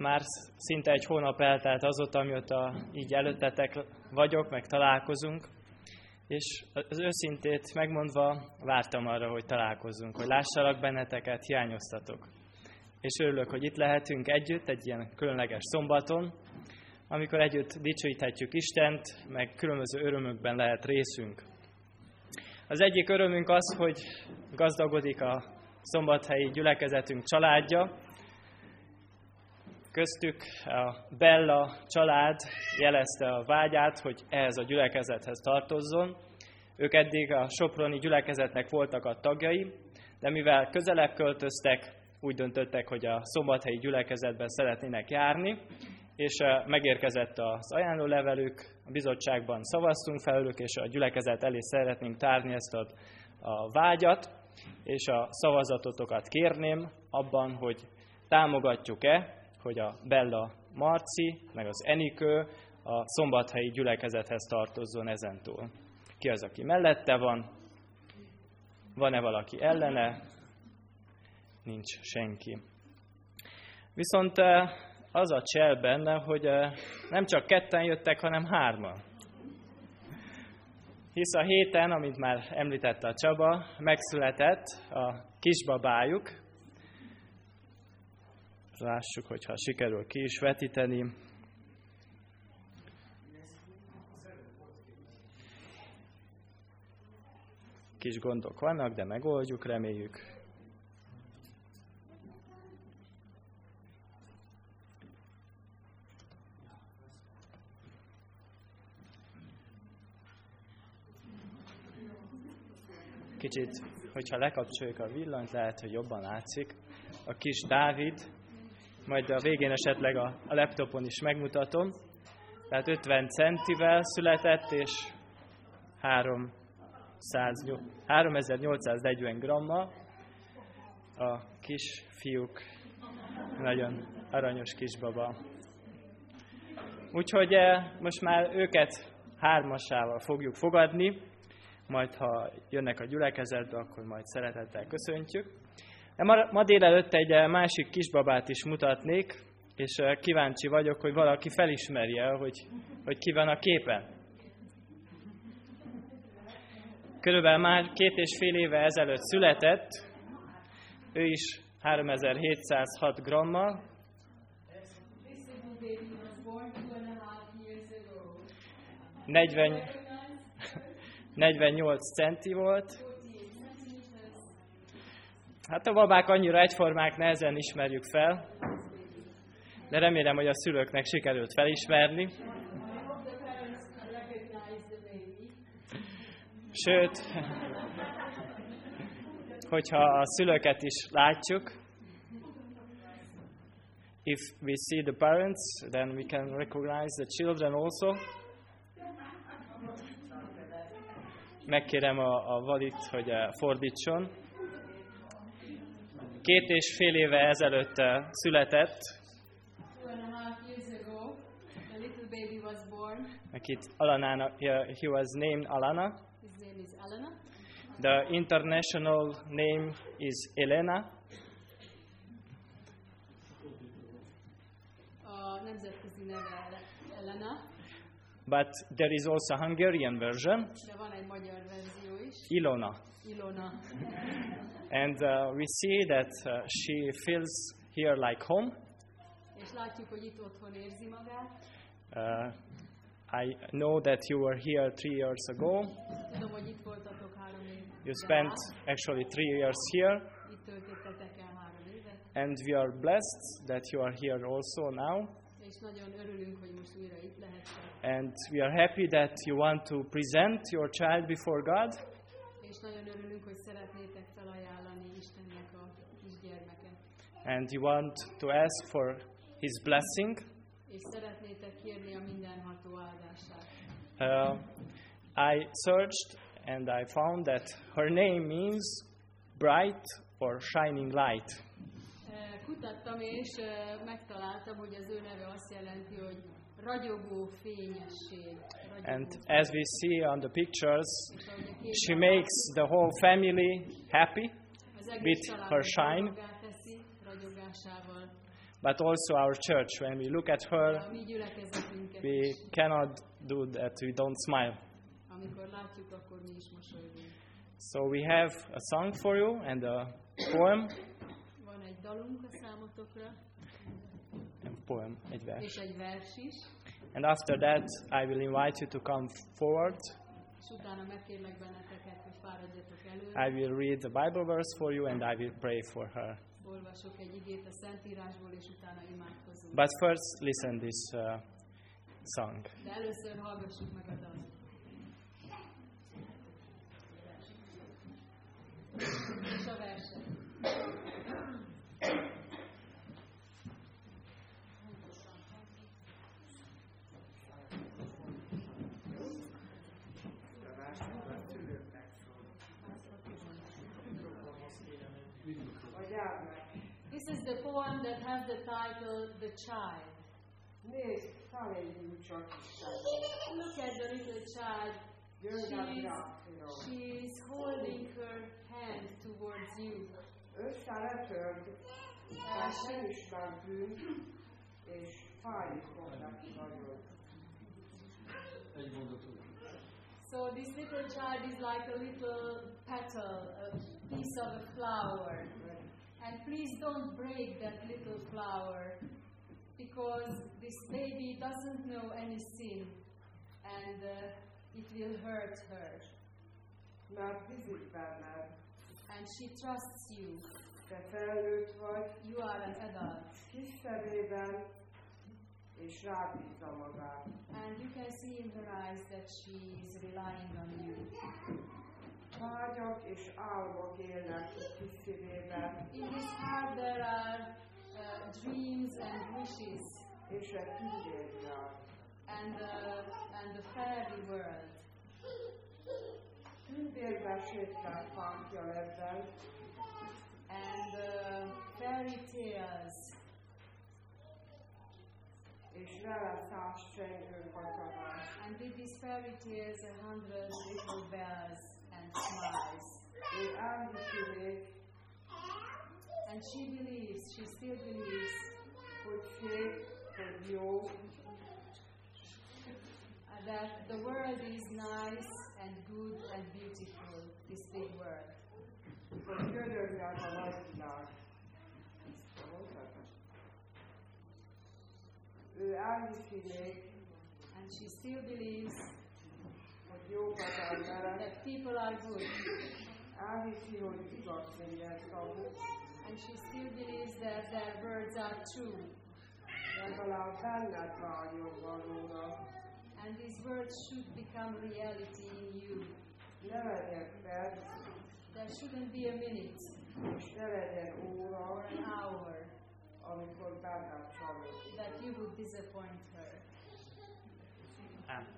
Már szinte egy hónap eltelt azóta, amióta így előttetek vagyok, meg találkozunk, és az őszintét megmondva vártam arra, hogy találkozzunk, hogy lássalak benneteket, hiányoztatok. És örülök, hogy itt lehetünk együtt egy ilyen különleges szombaton, amikor együtt dicsőíthetjük Istent, meg különböző örömökben lehet részünk. Az egyik örömünk az, hogy gazdagodik a szombathelyi gyülekezetünk családja. Köztük a Bella család jelezte a vágyát, hogy ehhez a gyülekezethez tartozzon. Ők eddig a soproni gyülekezetnek voltak a tagjai, de mivel közelebb költöztek, úgy döntöttek, hogy a szombathelyi gyülekezetben szeretnének járni, és megérkezett az ajánlólevelük, a bizottságban szavaztunk felőlük, és a gyülekezet elé szeretnénk tárni ezt a vágyat, és a szavazatotokat kérném abban, hogy támogatjuk-e, hogy a Bella Marci, meg az Enikő a szombathelyi gyülekezethez tartozzon ezentúl. Ki az, aki mellette van? Van-e valaki ellene? Nincs senki. Viszont az a csel benne, hogy nem csak ketten jöttek, hanem hárman. Hisz a héten, amint már említette a Csaba, megszületett a kisbabájuk. Lássuk, hogyha sikerül ki is vetíteni. Kis gondok vannak, de megoldjuk, reméljük. Kicsit, hogyha lekapcsoljuk a villanyt, lehet, hogy jobban látszik. A kis Dávid, majd a végén esetleg a laptopon is megmutatom. Tehát 50 centivel született, és 3840 gramma. A kis fiúk, nagyon aranyos kisbaba. Úgyhogy most már őket hármasával fogjuk fogadni, majd ha jönnek a gyülekezetbe, akkor majd szeretettel köszöntjük. De ma délelőtt egy másik kisbabát is mutatnék, és kíváncsi vagyok, hogy valaki felismerje, hogy ki van a képen. Körülbelül már 2,5 éve ezelőtt született, ő is 3706 grammal. 48 centi volt. Hát a babák annyira egyformák, nehezen ismerjük fel, de remélem, hogy a szülőknek sikerült felismerni. Sőt, hogyha a szülőket is látjuk, if we see the parents, then we can recognize the children also. Megkérem a Valit, hogy fordítson. 2,5 éve ezelőtt született. 2.5 years ago, a little baby was born. Akit Alana, he was named Alana. His name is Alana. The international name is Elena. A nemzetközi neve Elena. But there is also a Hungarian version. De van egy magyar verzió is. Ilona. Ilona. And we see that she feels here like home. És látjuk, hogy itt otthon érzi magát. I know that you were here 3 years ago. Tudom, hogy itt voltatok 3 év. You spent actually 3 years here. Itt töltöttetek el 3 évet. And we are blessed that you are here also now. És nagyon örülünk, hogy most újra itt lehettek. And we are happy that you want to present your child before God. És nagyon örülünk, hogy szeretnétek felajánlani Istennek a kisgyermeket. And you want to ask for His blessing. És szeretnétek kérni a mindenható áldását. I searched and I found that her name means bright or shining light. Kutattam és megtaláltam, hogy az ő neve azt jelenti, hogy ragyogó fényesség. And as we see on the pictures, she makes the whole family happy with her shine. but also our church. When we look at her, A mi gyülekezetünket we is. cannot do that. We don't smile. Amikor látjuk, akkor mi is mosolygunk. So we have a song for you and a poem. Van egy dalunk a számotokra, Egy vers. és egy vers is, And after that, I will invite you to come forward. és utána megkérlek benneteket, hogy fáradjatok elő. I will read the Bible verse for you and I will pray for her. Olvasok egy igét a Szentírásból, és utána imádkozunk. But first, listen this song. De először hallgassuk meg a dalt. És a verset. This is the poem that has the title The Child. Nézd, feléjük csak Isten. Look at the little child. She's holding her hand towards you. Összeletört, mert nem ismer bűn, és fájik hozzá nagyon. So this little child is like a little petal, a piece of a flower. And please don't break that little flower, because this baby doesn't know any sin, and it will hurt her. Mert bízik benned, And she trusts you. te felnőtt vagy, You are an adult. kis szemében, és rábízza magát. And you can see in her eyes that she is relying on you. Vágyak és álmok élnek kis szívében, In his heart there are dreams and wishes, és egy tündérvilág. and the fairy world. Tündérbe sétál fánkjaledben, And fairy tales, és vele 100 csengő katonás. and with these fairy tales 100 little bells and smiles. Ő elhiszi még, And she believes, she still believes, hogy szép, hogy jó, that the world is nice and good and beautiful, this big world. hogy ködögnek a nagyvilág. Ő elhiszi még, And she still believes hogy jókat emberek, that people are good. elhiszi, hogy igaz minden szavuk, And she still believes that their words are true. legalább benned várjon valóra. And these words should become reality in you. Ne legyen perc, There shouldn't be a minute és ne legyen óra, or an hour amikor benned csalód. that you would disappoint her. Amen.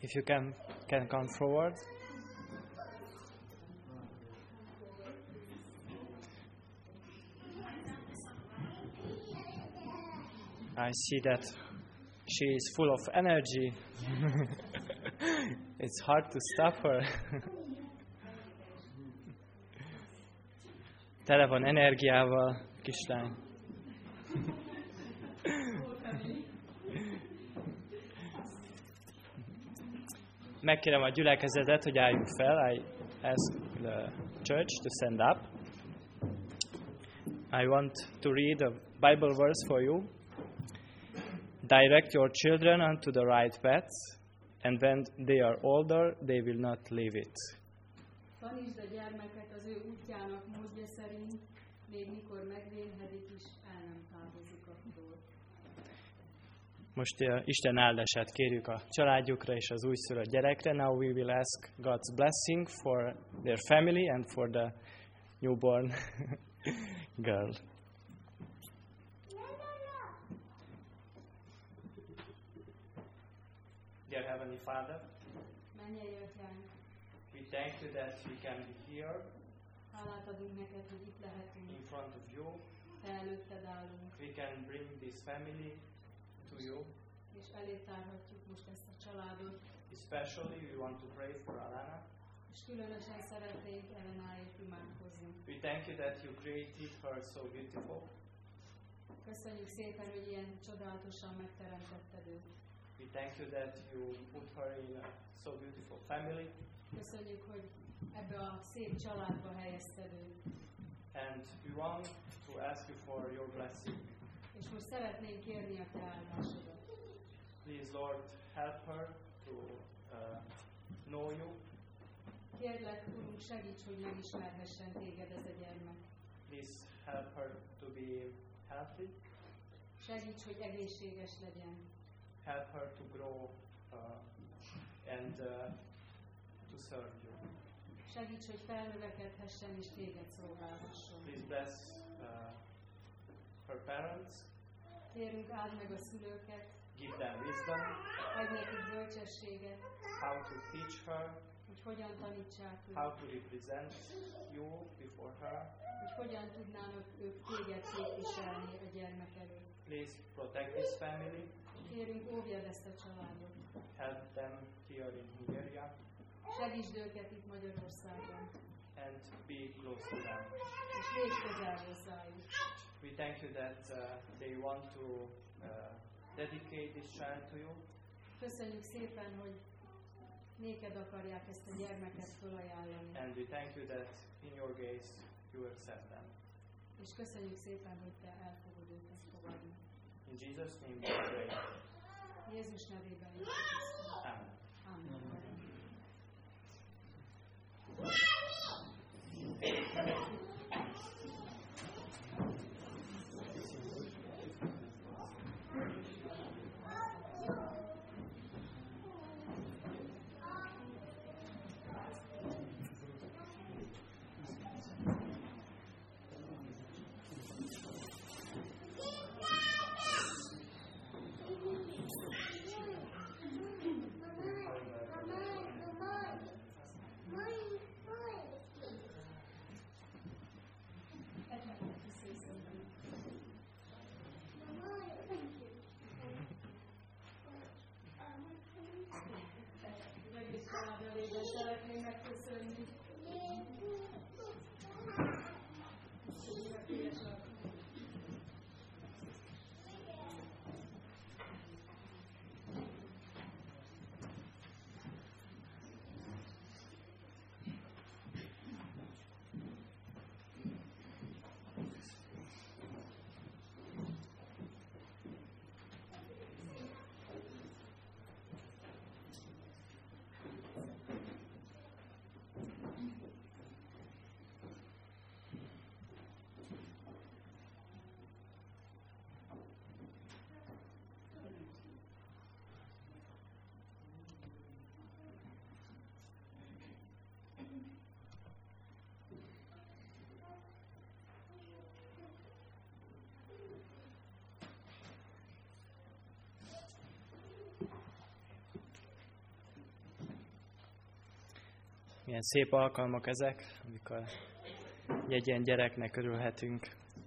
If you can come forward. I see that she is full of energy. It's hard to stop her. Tele van energiával, kislány. Megkérem a gyülekezetet, hogy álljunk fel. I ask the church to stand up. I want to read a Bible verse for you. Direct your children unto the right path, and when they are older, they will not leave it. Tanítsd a gyermeket az ő útjának módja szerint, még mikor megvénhedik is, el nem távozik attól. Most Isten áldását kérjük a családjukra és az újszülött gyerekre. Now we will ask God's blessing for their family and for the newborn girl. Dear Heavenly Father, Mennyei Atyánk, we thank you that we can be here hálát adunk neked, hogy itt lehetünk, in front of you. te előtted állunk, We can bring this family to you. és elé tárhatjuk most ezt a családot, Especially we want to pray for Alana. és különösen szeretnénk Elenáért imádkozni. We thank you that you created her so beautiful. Köszönjük szépen, hogy ilyen csodálatosan megteremtetted őt. We thank you that you put her in a so beautiful family. Köszönjük, hogy ebbe a szép családba helyezted őt. And we want to ask you for your blessing. És most szeretnénk kérni a te áldásodat. Please, Lord, help her to know you. Kérlek, Urunk, segíts, hogy megismerhessen téged ez a gyermek. Please help her to be healthy. Segíts, hogy egészséges legyen. Help her to grow and to serve you. Segíts, hogy felnövekedhessen és téged szolgálhasson. Please bless her parents. Kérünk, áld meg a szülőket, Give them wisdom. adj nekik bölcsességet, How to teach her. hogy hogyan tanítsák How őt, to represent you before her. hogy hogyan tudnának ők téged képviselni a gyermek előtt. Please protect this family. Kérünk, óvjad ezt a családot. Help them here in Hungary Segítsd őket itt Magyarországon, and be close to them. és légy közel hozzájuk. We thank you that they want to dedicate this child to you. Köszönjük szépen, hogy néked akarják ezt a gyermeket felajánlani. And we thank you that in your gaze you accept them. És köszönjük szépen, hogy te elfogod őket fogadni. In Jesus' name we pray. Jézus nevében is. Amen. Amen. Milyen szép alkalmak ezek, amikor egy ilyen gyereknek örülhetünk.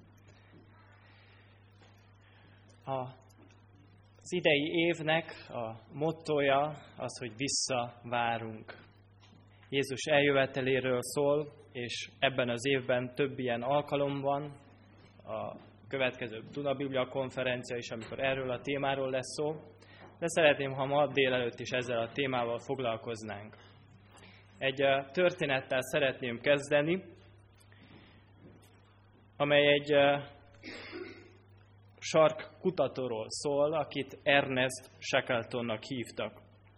Az idei évnek a mottója az, hogy visszavárunk. Jézus eljöveteléről szól, és ebben az évben több ilyen alkalom van. A következő Duna Biblia konferencia is, amikor erről a témáról lesz szó. De szeretném, ha ma délelőtt is ezzel a témával foglalkoznánk. Egy történettel szeretném kezdeni, amely egy sarkkutatóról szól, akit Ernest Shackletonnak hívtak.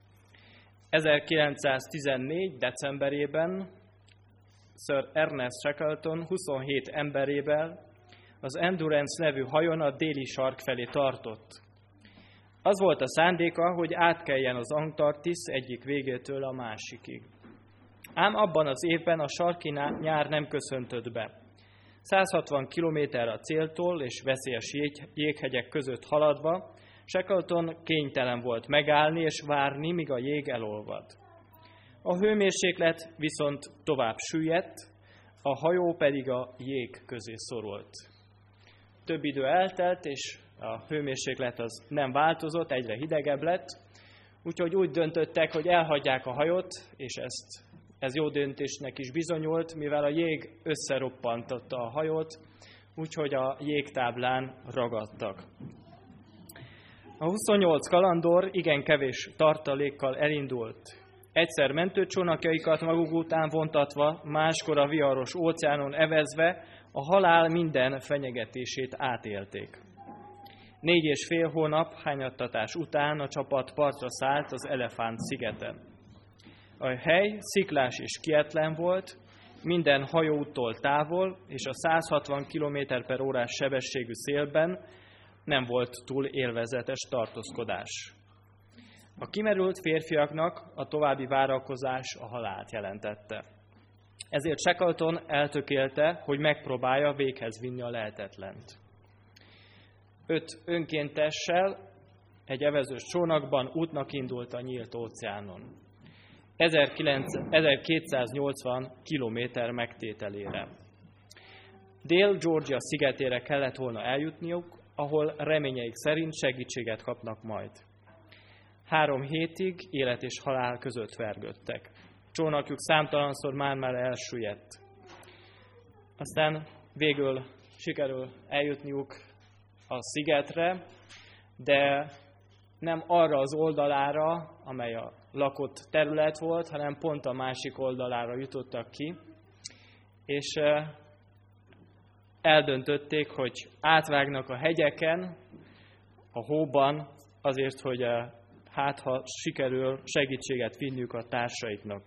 1914. decemberében Sir Ernest Shackleton 27 emberével az Endurance nevű hajón a déli sark felé tartott. Az volt a szándéka, hogy átkeljen az Antarktisz egyik végétől a másikig. Ám abban az évben a sarki nyár nem köszöntött be. 160 kilométerre a céltól és veszélyes jéghegyek között haladva, Shackleton kénytelen volt megállni és várni, míg a jég elolvad. A hőmérséklet viszont tovább süllyedt, a hajó pedig a jég közé szorult. Több idő eltelt, és a hőmérséklet az nem változott, egyre hidegebb lett, úgyhogy úgy döntöttek, hogy elhagyják a hajót, és ez jó döntésnek is bizonyult, mivel a jég összeroppantotta a hajót, úgyhogy a jégtáblán ragadtak. A 28 kalandor igen kevés tartalékkal elindult. Egyszer mentőcsónakjaikat maguk után vontatva, máskor a viharos óceánon evezve a halál minden fenyegetését átélték. 4,5 hónap hányattatás után a csapat partra szállt az Elefánt-szigeten. A hely sziklás és kietlen volt, minden hajóúttól távol, és a 160 km/h sebességű szélben nem volt túl élvezetes tartózkodás. A kimerült férfiaknak a további várakozás a halált jelentette. Ezért Shackleton eltökélte, hogy megpróbálja véghez vinni a lehetetlent. 5 önkéntessel egy evezős csónakban útnak indult a nyílt óceánon. 1280 kilométer megtételére. Dél-Georgia szigetére kellett volna eljutniuk, ahol reményeik szerint segítséget kapnak majd. 3 hétig élet és halál között vergődtek. Csónakjuk számtalanszor már elsüllyedt. Aztán végül sikerül eljutniuk a szigetre, de nem arra az oldalára, amely a lakott terület volt, hanem pont a másik oldalára jutottak ki, és eldöntötték, hogy átvágnak a hegyeken, a hóban, azért, hogy ha sikerül segítséget vinniük a társaiknak.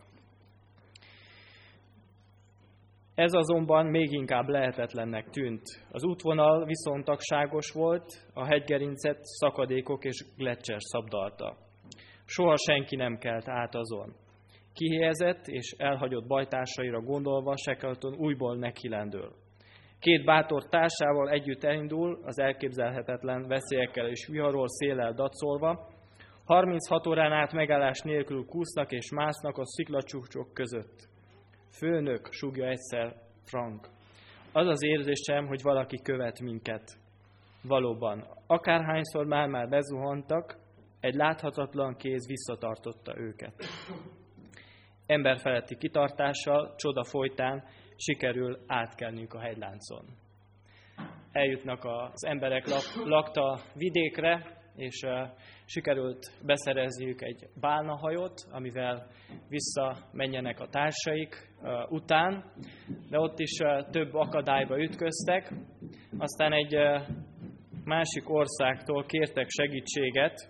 Ez azonban még inkább lehetetlennek tűnt. Az útvonal viszontagságos volt, a hegygerincet szakadékok és gleccser szabdalta. Soha senki nem kelt át azon. Kihelyezett és elhagyott bajtársaira gondolva Shackleton újból nekilendül. 2 bátor társával együtt elindul, az elképzelhetetlen veszélyekkel és viharról széllel dacolva. 36 órán át megállás nélkül kúsznak és másznak a sziklacsúcsok között. Főnök, súgja egyszer Frank. Az az érzésem, hogy valaki követ minket. Valóban, akárhányszor már bezuhantak, egy láthatatlan kéz visszatartotta őket. Emberfeletti kitartással, csoda folytán sikerül átkelniük a hegyláncon. Eljutnak az emberek lakta vidékre, és sikerült beszerezniük egy bálnahajót, amivel visszamenjenek a társaik után, de ott is több akadályba ütköztek. Aztán egy másik országtól kértek segítséget,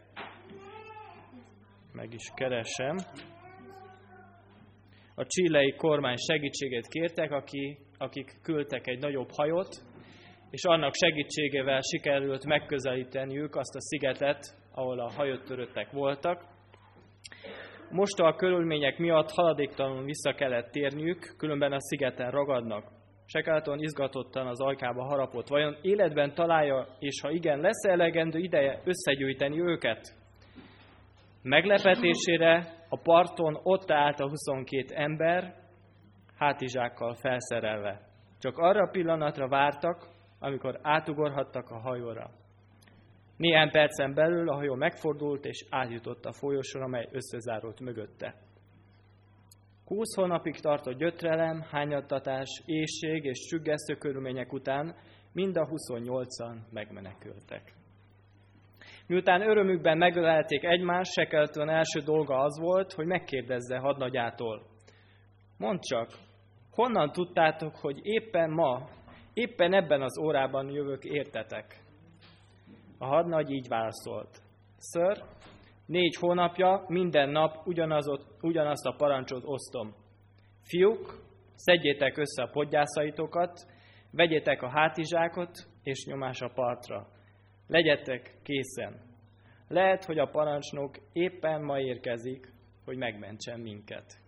meg is keresem. A chilei kormány segítségét kértek, akik küldtek egy nagyobb hajót, és annak segítségével sikerült megközelíteniük azt a szigetet, ahol a hajótöröttek voltak. Most a körülmények miatt haladéktalanul vissza kellett térniük, különben a szigeten ragadnak. Shackleton izgatottan az ajkába harapott. Vajon életben találja, és ha igen, lesz elegendő ideje összegyűjteni őket? Meglepetésére a parton ott állt a 22 ember, hátizsákkal felszerelve. Csak arra a pillanatra vártak, amikor átugorhattak a hajóra. Néhány percen belül a hajó megfordult, és átjutott a folyosón, amely összezárult mögötte. 20 hónapig tartott gyötrelem, hányattatás, éhség és sürgesztő körülmények után mind a 28-an megmenekültek. Miután örömükben megölelték egymást, Shackleton első dolga az volt, hogy megkérdezze hadnagyától: mondd csak, honnan tudtátok, hogy éppen ma, éppen ebben az órában jövök értetek? A hadnagy így válaszolt: Sir, 4 hónapja minden nap ugyanazt a parancsot osztom. Fiúk, szedjétek össze a podgyászaitokat, vegyétek a hátizsákot és nyomás a partra. Legyetek készen. Lehet, hogy a parancsnok éppen ma érkezik, hogy megmentsen minket.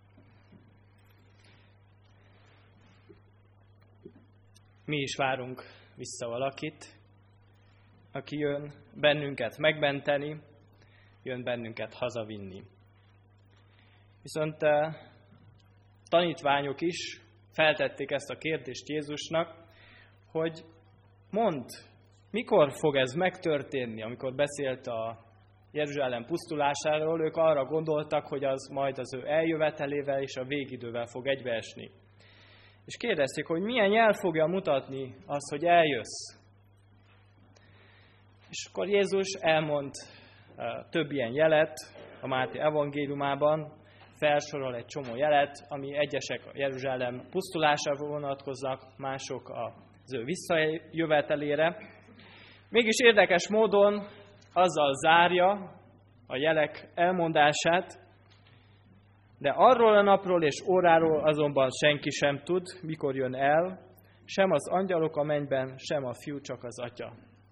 Mi is várunk vissza valakit, aki jön bennünket megmenteni, jön bennünket hazavinni. Viszont tanítványok is feltették ezt a kérdést Jézusnak, hogy mondd, mikor fog ez megtörténni? Amikor beszélt a Jeruzsálem pusztulásáról, ők arra gondoltak, hogy az majd az ő eljövetelével és a végidővel fog egybeesni. És kérdezték, hogy milyen jel fogja mutatni azt, hogy eljössz. És akkor Jézus elmond több ilyen jelet a Máté evangéliumában, felsorol egy csomó jelet, ami egyesek a Jeruzsálem pusztulására vonatkoznak, mások az ő visszajövetelére. Mégis érdekes módon azzal zárja a jelek elmondását, de arról a napról és óráról azonban senki sem tud, mikor jön el, sem az angyalok a mennyben, sem a fiú, csak az atya.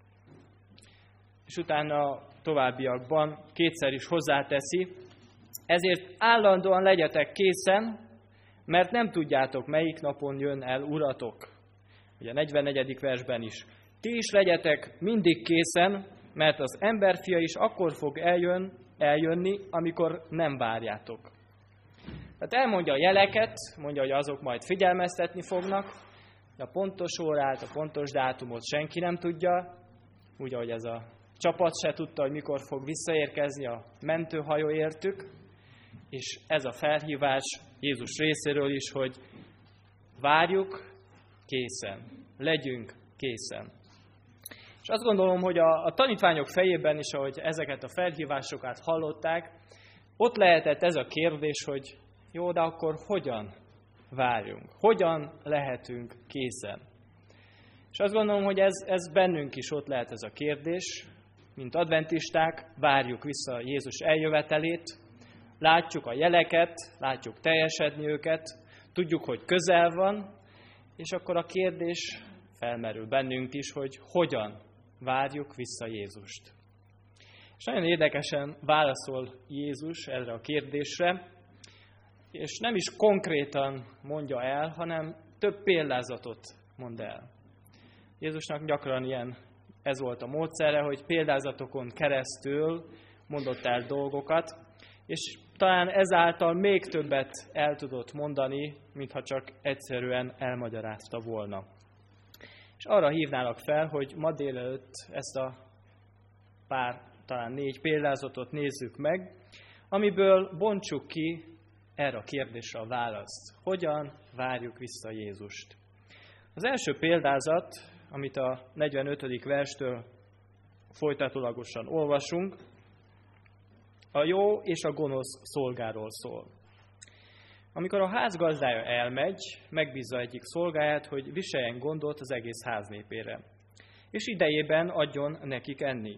És utána továbbiakban kétszer is hozzáteszi, ezért állandóan legyetek készen, mert nem tudjátok, melyik napon jön el uratok. Ugye a 44. versben is. Ti is legyetek mindig készen, mert az emberfia is akkor fog eljönni, amikor nem várjátok. Tehát elmondja a jeleket, mondja, hogy azok majd figyelmeztetni fognak, de a pontos órát, a pontos dátumot senki nem tudja, úgy, ahogy ez a csapat se tudta, hogy mikor fog visszaérkezni a mentőhajó értük, és ez a felhívás Jézus részéről is, hogy várjuk készen, legyünk készen. És azt gondolom, hogy a tanítványok fejében is, ahogy ezeket a felhívásokat hallották, ott lehetett ez a kérdés, hogy jó, de akkor hogyan várjunk? Hogyan lehetünk készen? És azt gondolom, hogy ez bennünk is ott lehet ez a kérdés, mint adventisták, várjuk vissza Jézus eljövetelét, látjuk a jeleket, látjuk teljesedni őket, tudjuk, hogy közel van, és akkor a kérdés felmerül bennünk is, hogy hogyan várjuk vissza Jézust. És nagyon érdekesen válaszol Jézus erre a kérdésre, és nem is konkrétan mondja el, hanem több példázatot mond el. Jézusnak gyakran ez volt a módszere, hogy példázatokon keresztül mondott el dolgokat, és talán ezáltal még többet el tudott mondani, mintha csak egyszerűen elmagyarázta volna. És arra hívnálak fel, hogy ma délelőtt ezt a talán 4 példázatot nézzük meg, amiből bontsuk ki erre a kérdésre a választ. Hogyan várjuk vissza Jézust? Az első példázat, amit a 45. verstől folytatólagosan olvasunk, a jó és a gonosz szolgáról szól. Amikor a házgazdája elmegy, megbízza egyik szolgáját, hogy viseljen gondot az egész ház népére, és idejében adjon nekik enni.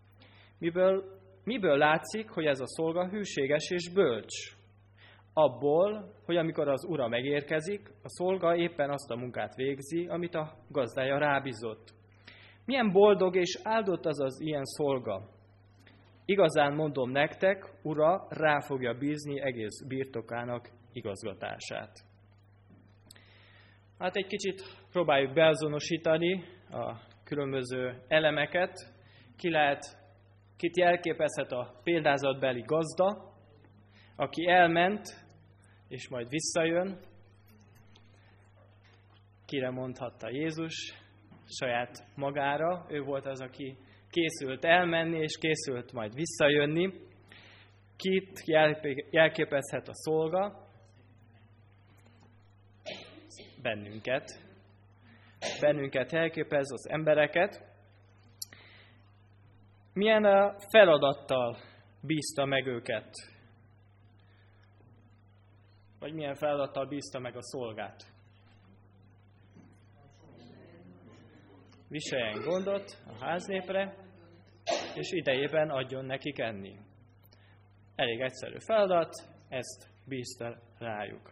Miből látszik, hogy ez a szolga hűséges és bölcs? Abból, hogy amikor az ura megérkezik, a szolga éppen azt a munkát végzi, amit a gazdája rábízott. Milyen boldog és áldott az ilyen szolga! Igazán mondom nektek, ura rá fogja bízni egész birtokának igazgatását. Hát egy kicsit próbáljuk beazonosítani a különböző elemeket. Kit jelképezhet a példázatbeli gazda, aki elment, és majd visszajön, kire mondhatta Jézus? Saját magára. Ő volt az, aki készült elmenni, és készült majd visszajönni. Kit jelképezhet a szolga? Bennünket. Bennünket jelképez, az embereket. Milyen feladattal bízta meg őket? Vagy milyen feladattal bízta meg a szolgát? Viseljen gondot a háznépre, és idejében adjon nekik enni. Elég egyszerű feladat, ezt bízta rájuk.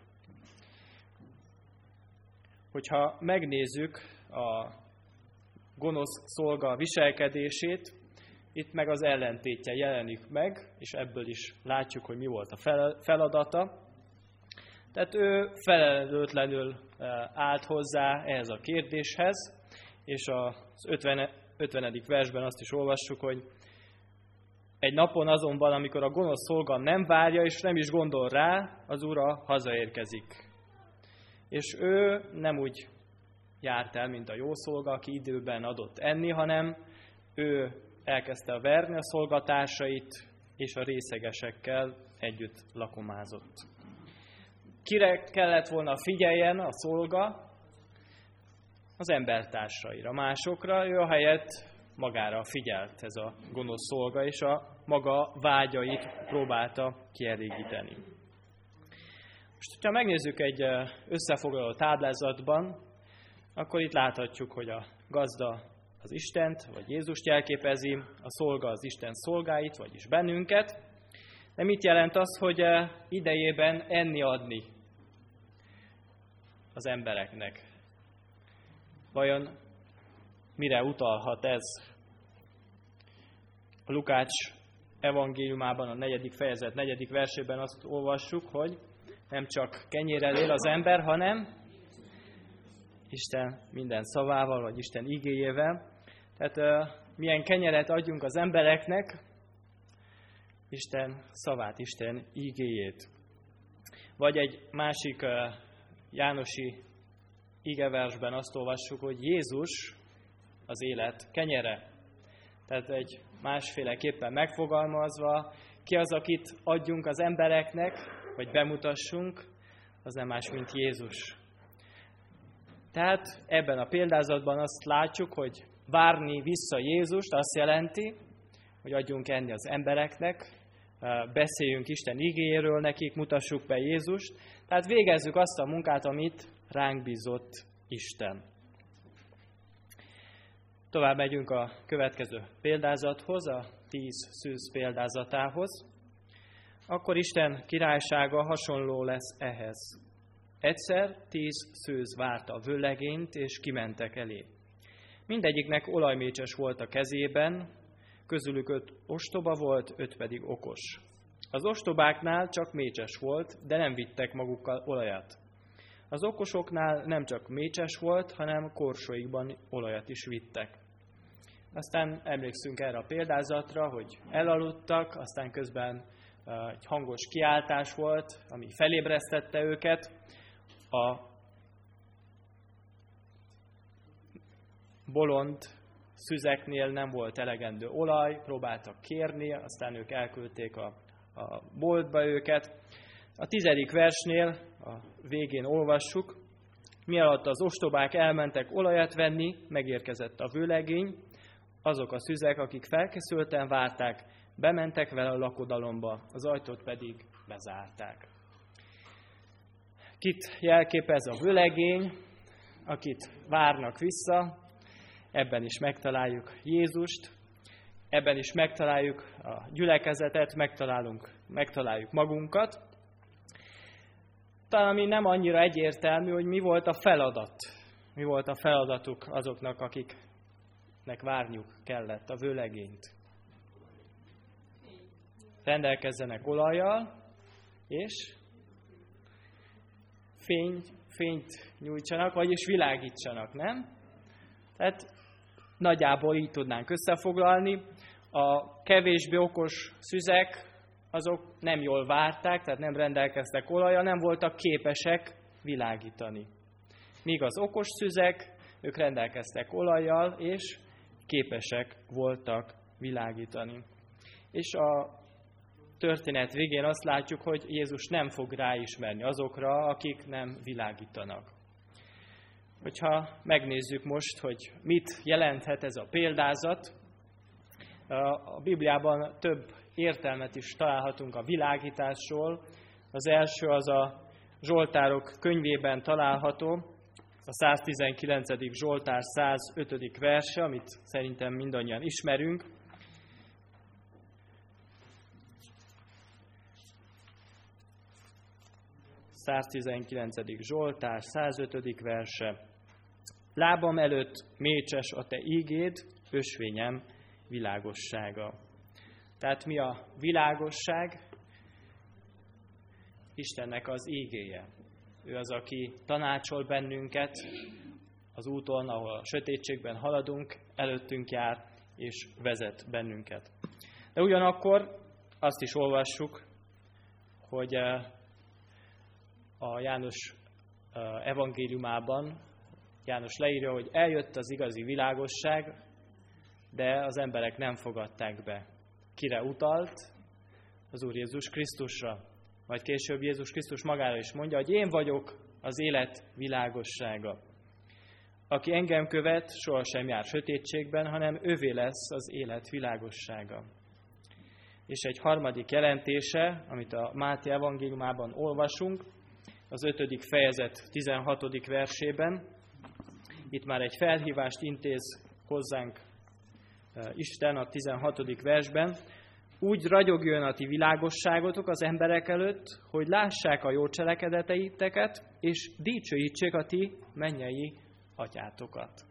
Hogyha megnézzük a gonosz szolga viselkedését, itt meg az ellentétje jelenik meg, és ebből is látjuk, hogy mi volt a feladata. Tehát ő felelőtlenül állt hozzá ehhez a kérdéshez, és az 50. versben azt is olvassuk, hogy egy napon azonban, amikor a gonosz szolga nem várja, és nem is gondol rá, az ura hazaérkezik. És ő nem úgy járt el, mint a jó szolga, aki időben adott enni, hanem ő elkezdte verni a szolgatársait, és a részegesekkel együtt lakomázott. Kire kellett volna figyeljen a szolga? Az embertársaira, másokra. Ő ahelyett magára figyelt, ez a gonosz szolga, és a maga vágyait próbálta kielégíteni. Most, ha megnézzük egy összefoglaló táblázatban, akkor itt láthatjuk, hogy a gazda az Istent, vagy Jézust jelképezi, a szolga az Isten szolgáit, vagyis bennünket. De mit jelent az, hogy idejében enni adni az embereknek? Vajon mire utalhat ez? A Lukács evangéliumában, a 4. fejezet 4. versében azt olvassuk, hogy nem csak kenyérrel él az ember, hanem Isten minden szavával, vagy Isten igéjével. Tehát milyen kenyeret adjunk az embereknek? Isten szavát, Isten igéjét. Vagy egy másik jánosi igeversben azt olvassuk, hogy Jézus az élet kenyere. Tehát egy másféleképpen megfogalmazva, ki az, akit adjunk az embereknek, vagy bemutassunk, az nem más, mint Jézus. Tehát ebben a példázatban azt látjuk, hogy várni vissza Jézust azt jelenti, hogy adjunk enni az embereknek, beszéljünk Isten igéjéről nekik, mutassuk be Jézust, tehát végezzük azt a munkát, amit ránk bízott Isten. Tovább megyünk a következő példázathoz, a 10 szűz példázatához. Akkor Isten királysága hasonló lesz ehhez. Egyszer 10 szűz várta a vőlegényt, és kimentek elé. Mindegyiknek olajmécses volt a kezében, közülük 5 ostoba volt, 5 pedig okos. Az ostobáknál csak mécses volt, de nem vittek magukkal olajat. Az okosoknál nem csak mécses volt, hanem korsóikban olajat is vittek. Aztán emlékszünk erre a példázatra, hogy elaludtak, aztán közben egy hangos kiáltás volt, ami felébresztette őket. A bolond szüzeknél nem volt elegendő olaj, próbáltak kérni, aztán ők elküldték a boltba őket. A 10. versnél a végén olvassuk, mielőtt az ostobák elmentek olajat venni, megérkezett a vőlegény, azok a szüzek, akik felkészülten várták, bementek vele a lakodalomba, az ajtót pedig bezárták. Kit jelképez a vőlegény, akit várnak vissza, ebben is megtaláljuk Jézust, ebben is megtaláljuk a gyülekezetet, megtaláljuk magunkat. Talán ami nem annyira egyértelmű, hogy mi volt a feladat. Mi volt a feladatuk azoknak, akiknek várniuk kellett a vőlegényt. Rendelkezzenek olajjal, és fényt nyújtsanak, vagyis világítsanak, nem? Tehát nagyjából így tudnánk összefoglalni. A kevésbé okos szüzek, azok nem jól várták, tehát nem rendelkeztek olajjal, nem voltak képesek világítani. míg az okos szüzek, ők rendelkeztek olajjal, és képesek voltak világítani. És a történet végén azt látjuk, hogy Jézus nem fog ráismerni azokra, akik nem világítanak. Hogyha megnézzük most, hogy mit jelenthet ez a példázat, a Bibliában több értelmet is találhatunk a világításról. Az első az a Zsoltárok könyvében található, a 119. Zsoltár 105. verse, amit szerintem mindannyian ismerünk. A 119. Zsoltár 105. verse. Lábam előtt mécses a te ígéd, ösvényem világossága. Tehát mi a világosság? Istennek az ígéje. Ő az, aki tanácsol bennünket az úton, ahol a sötétségben haladunk, előttünk jár és vezet bennünket. De ugyanakkor azt is olvassuk, hogy a János evangéliumában János leírja, hogy eljött az igazi világosság, de az emberek nem fogadták be. Kire utalt? Az Úr Jézus Krisztusra. Majd később Jézus Krisztus magára is mondja, hogy én vagyok az élet világossága. Aki engem követ, sohasem jár sötétségben, hanem ővé lesz az élet világossága. És egy harmadik jelentése, amit a Máté evangéliumában olvasunk, az 5. fejezet 16. versében. Itt már egy felhívást intéz hozzánk Isten a 16. versben. Úgy ragyogjon a ti világosságotok az emberek előtt, hogy lássák a jó cselekedeteiteket, és dicsőítsék a ti mennyei atyátokat.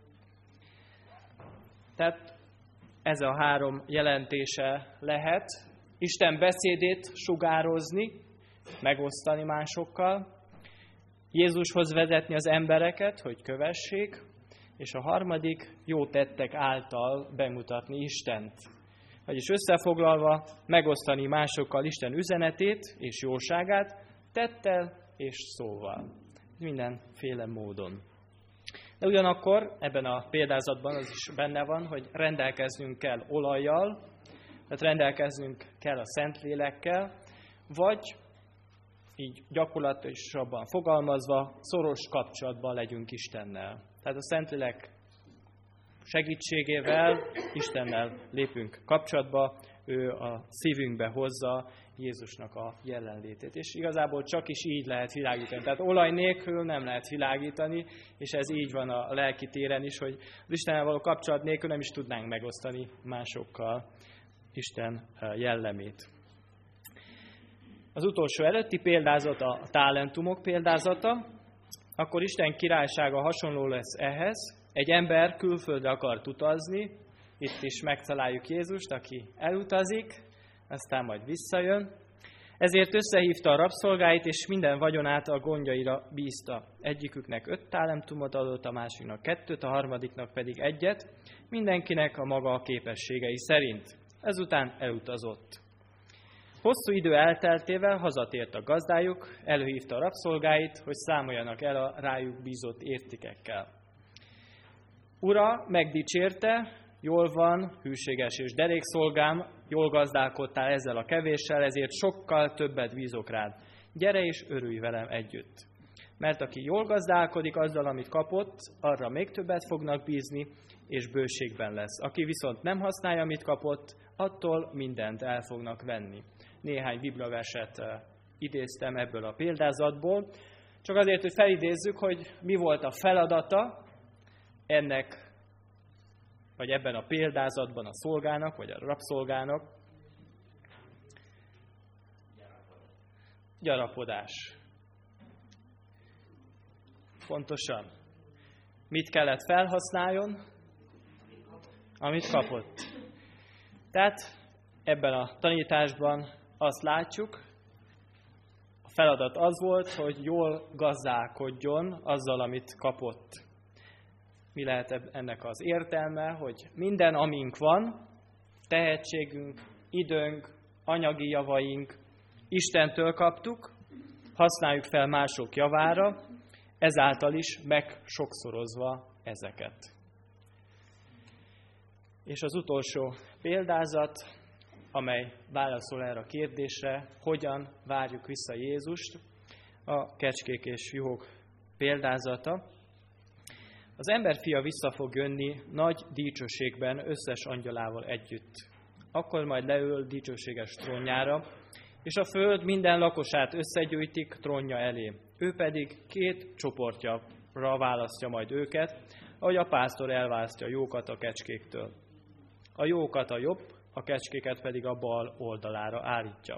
Tehát ez a három jelentése lehet. Isten beszédét sugározni, megosztani másokkal, Jézushoz vezetni az embereket, hogy kövessék, és a harmadik, jó tettek által bemutatni Istent. Vagyis összefoglalva, megosztani másokkal Isten üzenetét és jóságát tettel és szóval. Mindenféle módon. De ugyanakkor ebben a példázatban az is benne van, hogy rendelkeznünk kell olajjal, tehát rendelkeznünk kell a Szentlélekkel, vagy így gyakorlatosabban fogalmazva, szoros kapcsolatban legyünk Istennel. Tehát a Szentlélek segítségével Istennel lépünk kapcsolatba, ő a szívünkbe hozza Jézusnak a jelenlétét. És igazából csak is így lehet világítani. Tehát olaj nélkül nem lehet világítani, és ez így van a lelki téren is, hogy az Istennel való kapcsolat nélkül nem is tudnánk megosztani másokkal Isten jellemét. Az utolsó előtti példázat a talentumok példázata, akkor Isten királysága hasonló lesz ehhez. Egy ember külföldre akart utazni, itt is megtaláljuk Jézust, aki elutazik, aztán majd visszajön. Ezért összehívta a rabszolgáit, és minden vagyonát a gondjaira bízta. Egyiküknek 5 talentumot adott, a másiknak 2, a harmadiknak pedig 1, mindenkinek a maga képességei szerint. Ezután elutazott. Hosszú idő elteltével hazatért a gazdájuk, előhívta a rabszolgáit, hogy számoljanak el a rájuk bízott értékekkel. Ura megdicsérte, jól van, hűséges és derék szolgám, jól gazdálkodtál ezzel a kevéssel, ezért sokkal többet bízok rád. Gyere és örülj velem együtt. Mert aki jól gazdálkodik azzal, amit kapott, arra még többet fognak bízni, és bőségben lesz. Aki viszont nem használja, amit kapott, attól mindent el fognak venni. Néhány bibliaverset idéztem ebből a példázatból, csak azért, hogy felidézzük, hogy mi volt a feladata ennek, vagy ebben a példázatban a szolgának, vagy a rabszolgának. Gyarapodás. Pontosan. Mit kellett felhasználjon? Amit kapott. Tehát ebben a tanításban azt látjuk, a feladat az volt, hogy jól gazdálkodjon azzal, amit kapott. Mi lehet ennek az értelme, hogy minden, amink van, tehetségünk, időnk, anyagi javaink, Istentől kaptuk, használjuk fel mások javára, ezáltal is megsokszorozva ezeket. És az utolsó példázat, amely válaszol erre a kérdésre, hogyan várjuk vissza Jézust, a kecskék és juhok példázata. Az emberfia vissza fog jönni nagy dicsőségben összes angyalával együtt. Akkor majd leül dicsőséges trónjára, és a föld minden lakosát összegyűjtik trónja elé. Ő pedig 2 csoportjára választja majd őket, ahogy a pásztor elválasztja a jókat a kecskéktől. A jókat a jobb, a kecskéket pedig a bal oldalára állítja.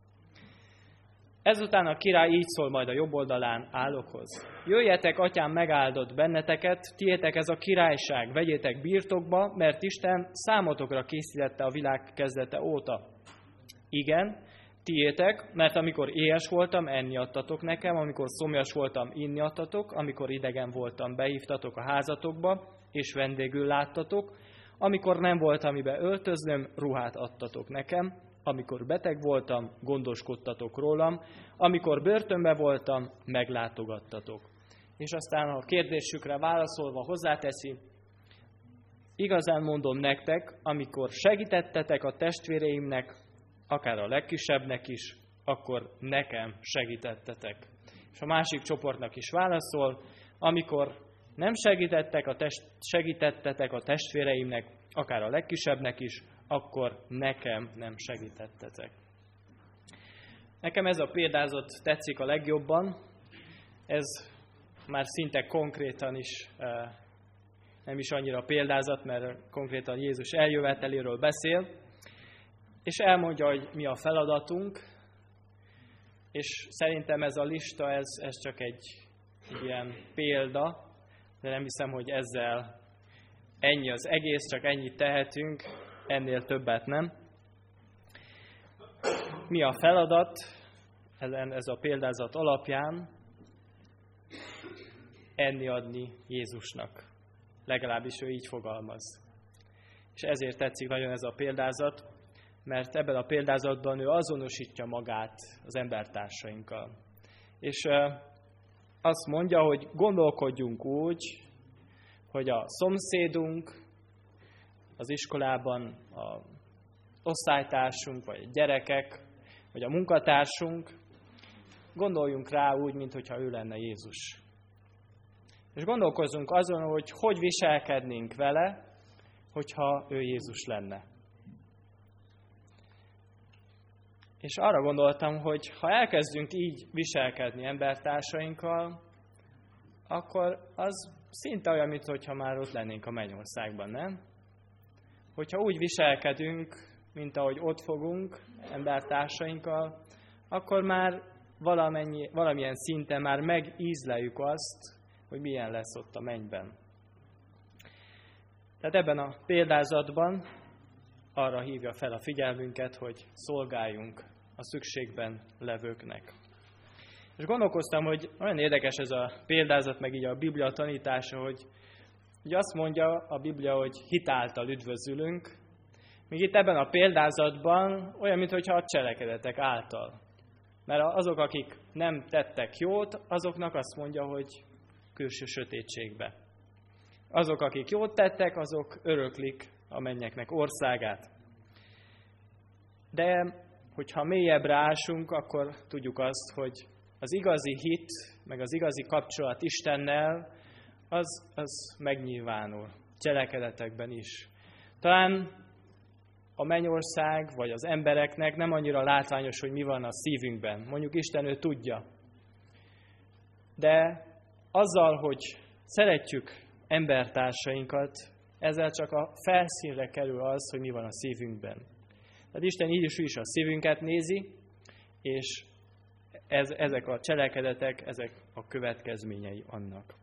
Ezután a király így szól majd a jobb oldalán állókhoz. Jöjjetek, atyám megáldott benneteket, tiétek ez a királyság, vegyétek birtokba, mert Isten számotokra készítette a világ kezdete óta. Igen, tiétek, mert amikor éhes voltam, enni adtatok nekem, amikor szomjas voltam, inni adtatok, amikor idegen voltam, behívtatok a házatokba, és vendégül láttatok, amikor nem volt, amiben öltöznöm, ruhát adtatok nekem, amikor beteg voltam, gondoskodtatok rólam, amikor börtönbe voltam, meglátogattatok. És aztán a kérdésükre válaszolva hozzáteszi, igazán mondom nektek, amikor segítettetek a testvéreimnek, akár a legkisebbnek is, akkor nekem segítettetek. És a másik csoportnak is válaszol, amikor nem segítettetek a testvéreimnek, akár a legkisebbnek is, akkor nekem nem segítettetek. Nekem ez a példázat tetszik a legjobban, ez már szinte konkrétan is, nem is annyira példázat, mert konkrétan Jézus eljöveteléről beszél, és elmondja, hogy mi a feladatunk, és szerintem ez a lista, ez csak egy ilyen példa, de nem hiszem, hogy ezzel ennyi az egész, csak ennyit tehetünk, ennél többet nem. Mi a feladat ez a példázat alapján? Enni adni Jézusnak. Legalábbis ő így fogalmaz. És ezért tetszik nagyon ez a példázat, mert ebben a példázatban ő azonosítja magát az embertársainkkal. És azt mondja, hogy gondolkodjunk úgy, hogy a szomszédunk, az iskolában a osztálytársunk, vagy a gyerekek, vagy a munkatársunk, gondoljunk rá úgy, mintha ő lenne Jézus. És gondolkozzunk azon, hogy hogy viselkednénk vele, hogyha ő Jézus lenne. És arra gondoltam, hogy ha elkezdünk így viselkedni embertársainkkal, akkor az szinte olyan, mintha már ott lennénk a mennyországban, nem? Hogyha úgy viselkedünk, mint ahogy ott fogunk embertársainkkal, akkor már valamilyen szinten már megízleljük azt, hogy milyen lesz ott a mennyben. Tehát ebben a példázatban arra hívja fel a figyelmünket, hogy szolgáljunk a szükségben levőknek. És gondolkoztam, hogy olyan érdekes ez a példázat, meg így a Biblia tanítása, hogy ugye azt mondja a Biblia, hogy hit által üdvözülünk, míg itt ebben a példázatban olyan, mintha a cselekedetek által. Mert azok, akik nem tettek jót, azoknak azt mondja, hogy külső sötétségbe. Azok, akik jót tettek, azok öröklik a mennyeknek országát. De hogyha mélyebbre ásunk, akkor tudjuk azt, hogy az igazi hit, meg az igazi kapcsolat Istennel, az megnyilvánul cselekedetekben is. Talán a mennyország, vagy az embereknek nem annyira látványos, hogy mi van a szívünkben. Mondjuk Isten ő tudja. De azzal, hogy szeretjük embertársainkat, ezzel csak a felszínre kerül az, hogy mi van a szívünkben. Tehát Isten így is a szívünket nézi, és ezek a cselekedetek, ezek a következményei annak.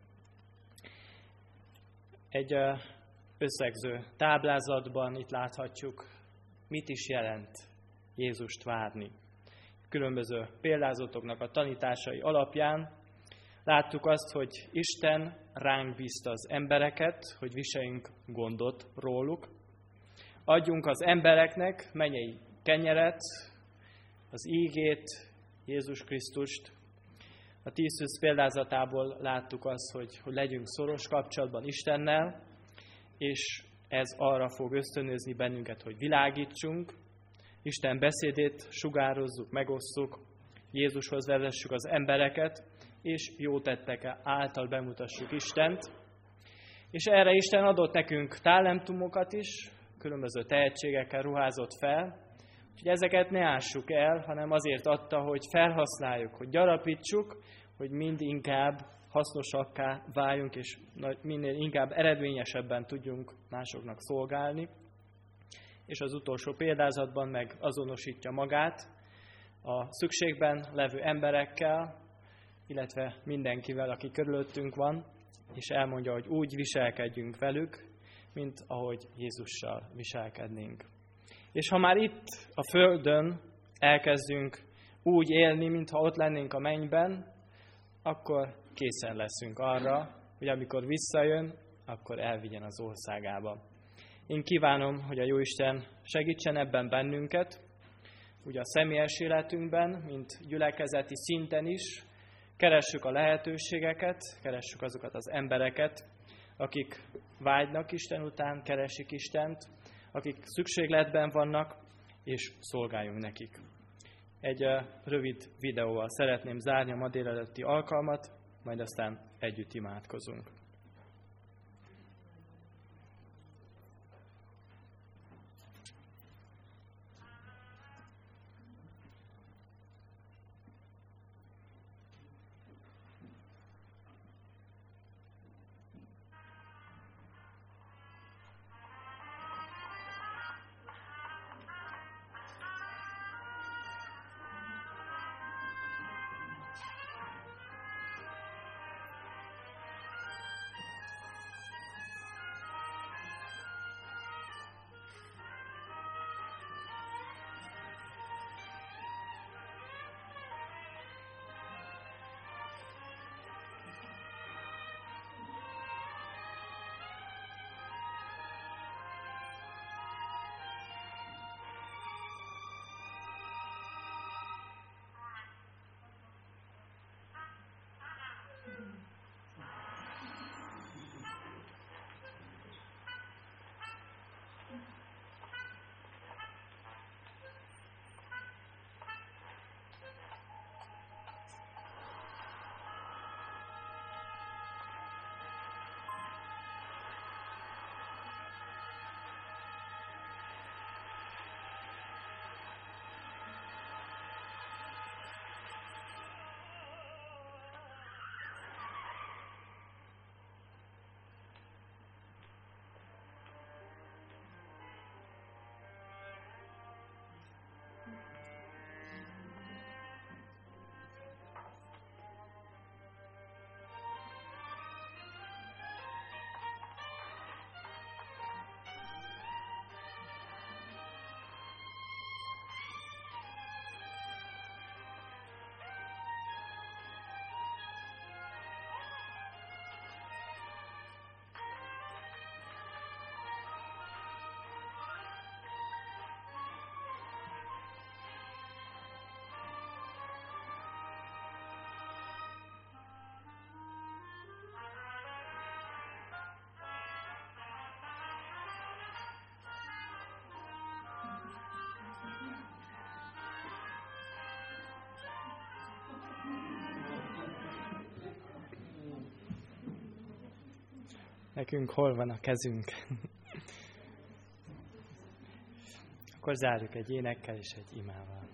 Egy összegző táblázatban itt láthatjuk, mit is jelent Jézust várni. Különböző példázatoknak a tanításai alapján láttuk azt, hogy Isten ránk bízta az embereket, hogy viseljünk gondot róluk. Adjunk az embereknek mennyei kenyeret, az ígét, Jézus Krisztust, A 10 szűz példázatából láttuk azt, hogy legyünk szoros kapcsolatban Istennel, és ez arra fog ösztönözni bennünket, hogy világítsunk, Isten beszédét sugározzuk, megosszuk, Jézushoz vezessük az embereket, és jó tettek által bemutassuk Istent. És erre Isten adott nekünk talentumokat is, különböző tehetségekkel ruházott fel, úgyhogy ezeket ne ássuk el, hanem azért adta, hogy felhasználjuk, hogy gyarapítsuk, hogy mind inkább hasznosakká váljunk, és minél inkább eredményesebben tudjunk másoknak szolgálni. És az utolsó példázatban meg azonosítja magát a szükségben levő emberekkel, illetve mindenkivel, aki körülöttünk van, és elmondja, hogy úgy viselkedjünk velük, mint ahogy Jézussal viselkednénk. És ha már itt a földön elkezdünk úgy élni, mintha ott lennénk a mennyben, akkor készen leszünk arra, hogy amikor visszajön, akkor elvigyen az országába. Én kívánom, hogy a Jóisten segítsen ebben bennünket, ugye a személyes életünkben, mint gyülekezeti szinten is, keressük a lehetőségeket, keressük azokat az embereket, akik vágynak Isten után, keresik Istent, akik szükségletben vannak, és szolgáljunk nekik. Egy rövid videóval szeretném zárni a ma délelőtti alkalmat, majd aztán együtt imádkozunk. Nekünk hol van a kezünk? Akkor zárjuk egy énekkel és egy imával.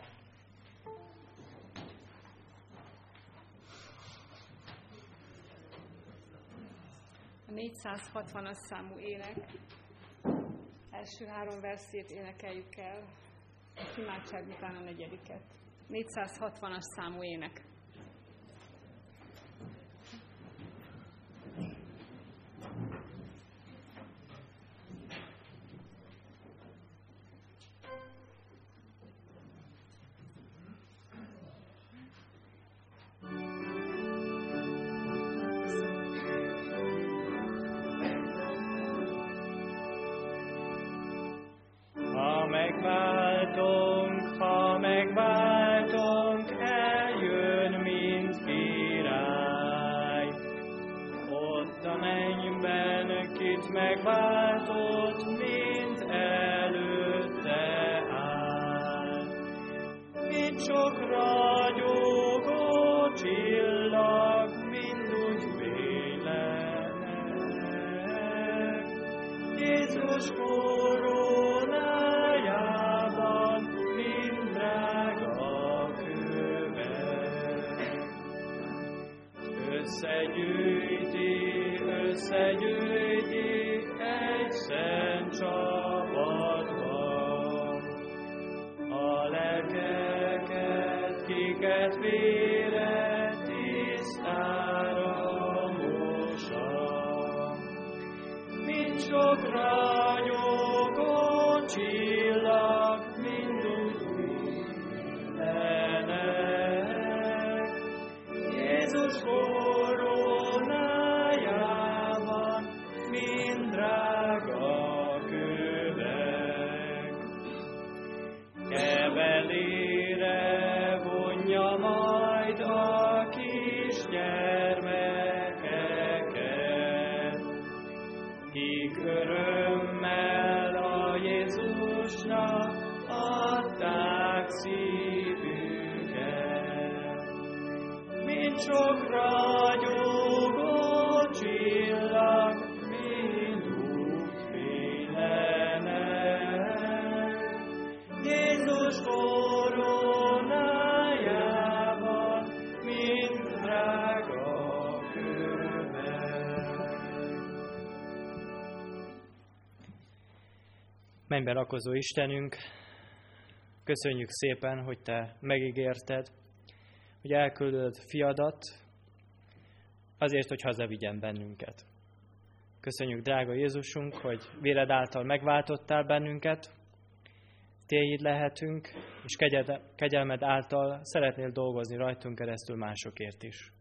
A 460-as számú ének első 3 verszét énekeljük el, a imádság után a 4. 460-as számú ének. Ha megváltunk, eljön őt megváltott, mint előtte áll. Mint sok ragyogó csillag, mind úgy félenek. Jézus koronájában mind drága kövek. Összegyűjti egy szent csapatban a lelkeket, kiket vére tisztára mossa. Mint sok ragyogó csillag, mind úgy villenek. Jézus koronájában mind drága kövek. Kevelére vonja majd a kisgyermekeket, kik örömmel a Jézusnak adták szívüket. Mint sok ragyogó csillag, mind úgy félenek. Jézus koronájában mind drága kövek. Mennyben lakozó Istenünk, köszönjük szépen, hogy Te megígérted, hogy elküldöd fiadat azért, hogy hazavigyen bennünket. Köszönjük, drága Jézusunk, hogy véred által megváltottál bennünket, Tiéd lehetünk, és kegyelmed által szeretnél dolgozni rajtunk keresztül másokért is.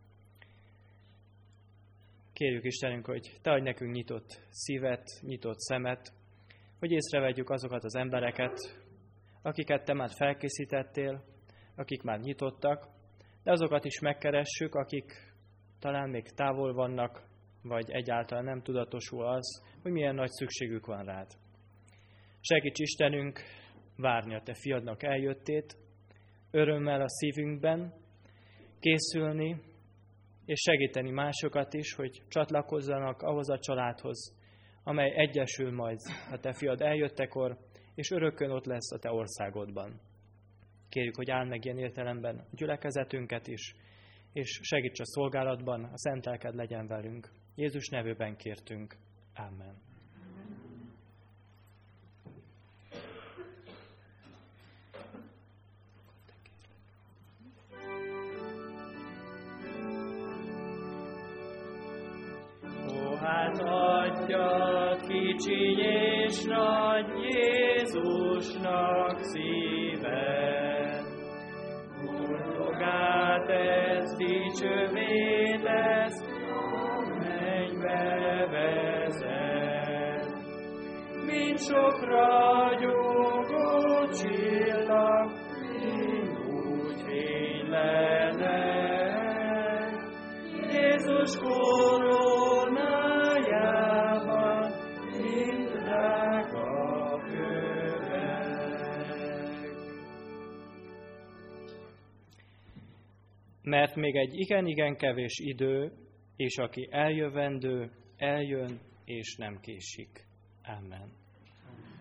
Kérjük Istenünk, hogy Te adj nekünk nyitott szívet, nyitott szemet, hogy észrevegyük azokat az embereket, akiket Te már felkészítettél, akik már nyitottak, de azokat is megkeressük, akik talán még távol vannak, vagy egyáltalán nem tudatosul az, hogy milyen nagy szükségük van rád. Segíts Istenünk várni a Te fiadnak eljöttét, örömmel a szívünkben, készülni, és segíteni másokat is, hogy csatlakozzanak ahhoz a családhoz, amely egyesül majd a Te fiad eljöttekor, és örökkön ott lesz a Te országodban. Kérjük, hogy áld meg ilyen értelemben a gyülekezetünket is, és segíts a szolgálatban, a szent lelked legyen velünk. Jézus nevében kértünk. Amen. Ó, hát adja kicsi és nagy Jézusnak szívet, boldogát ez dicsővé lesz, a mennybe vezet. Mint sok ragyogó csillag, mind úgy fénylenek. Jézus koronájában mind drága kövek. Mert még egy igen-igen kevés idő, és aki eljövendő, eljön, és nem késik. Amen.